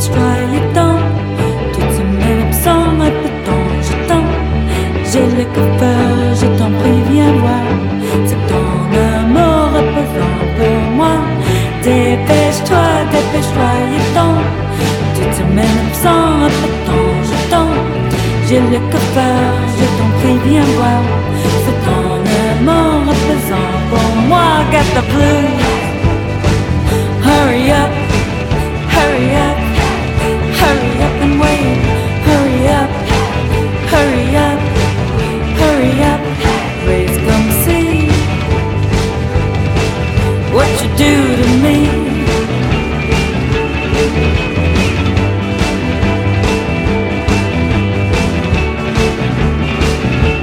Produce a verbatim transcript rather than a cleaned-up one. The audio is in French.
dépêche-toi, il est temps. Tu te mets sans répétant, je t'en. J'ai le coffre, je t'en prie, viens voir. C'est ton amour reposant pour moi. Dépêche-toi, dépêche-toi, il est temps. Tu te mets sans répétant, je t'en. J'ai le coffre, je t'en prie, viens voir. C'est ton amour reposant pour moi. Got the blues. Hurry up, hurry up, hurry up and wait. Hurry up, hurry up, hurry up. Please come see what you do.